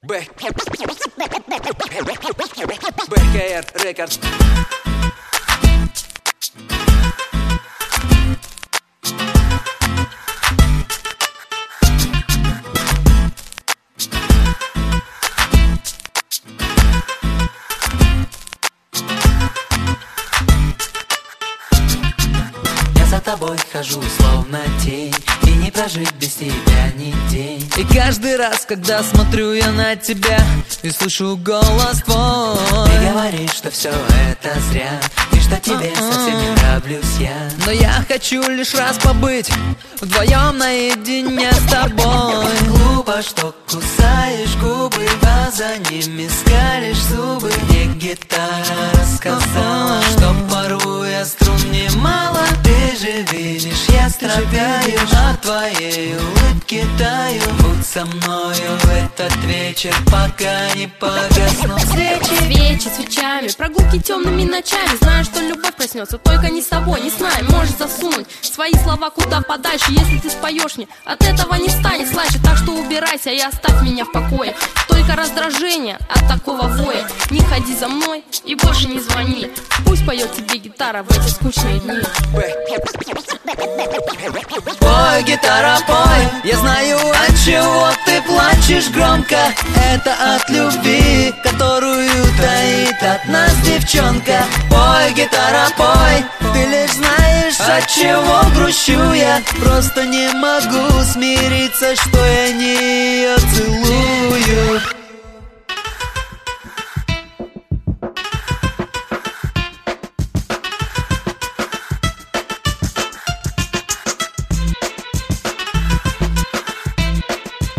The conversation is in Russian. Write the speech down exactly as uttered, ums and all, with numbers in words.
бэ ка эр Records. За тобой хожу, словно тень, и не прожить без тебя ни день. И каждый раз, когда смотрю я на тебя и слышу голос твой, ты говоришь, что все это зря, и что тебе uh-uh. совсем не нравлюсь я. Но я хочу лишь раз побыть вдвоем наедине с тобой. Глупо, что кусаешь губы, глаза ними скалишь зубы. Мне гитара рассказала, uh-uh. что порой я струн немало. Ты же видишь, я страдаю от твоей улыбки таю. Будь со мною в этот вечер, пока не погаснут свечи. Свечи свечами, прогулки темными ночами. Знаю, что любовь проснется, только не с тобой, не с нами. Можешь засунуть свои слова куда подальше. Если ты споешь мне, от этого не станет слаще. Так что убирайся и оставь меня в покое. Только раздражение от такого воя. Не ходи за мной и больше не звони. Пусть поет тебе гитара в эти скучные дни. Пой, гитара, пой, я знаю, от чего ты плачешь громко. Это от любви, которую таит от нас девчонка. Пой, гитара, пой, ты лишь знаешь, от чего грущу я. Просто не могу смириться, что я не